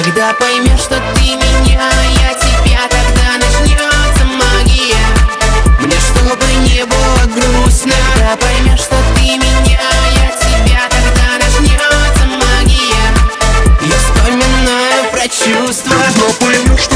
Когда поймешь, что ты меня, я тебя, когда начнется магия. Мне чтобы не было грустно. Когда поймешь, что ты меня, я тебя, когда начнется магия. Я вспоминаю про чувства. Когда поймешь, что